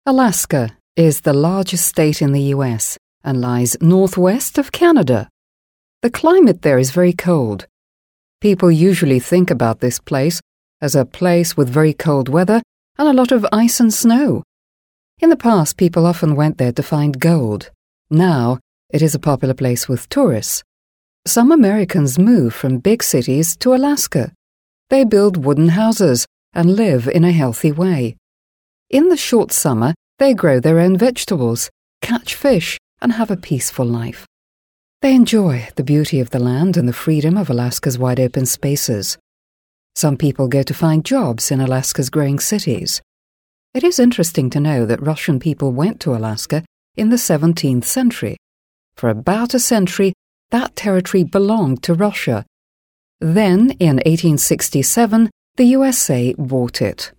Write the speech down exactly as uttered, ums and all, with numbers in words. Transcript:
Alaska is the largest state in the U S and lies northwest of Canada. The climate there is very cold. People usually think about this place as a place with very cold weather and a lot of ice and snow. In the past, people often went there to find gold. Now, it is a popular place with tourists. Some Americans move from big cities to Alaska. They build wooden houses and live in a healthy way. In the short summer, they grow their own vegetables, catch fish, and have a peaceful life. They enjoy the beauty of the land and the freedom of Alaska's wide-open spaces. Some people go to find jobs in Alaska's growing cities. It is interesting to know that Russian people went to Alaska in the seventeenth century. For about a century, that territory belonged to Russia. Then, in eighteen sixty-seven, the U S A bought it.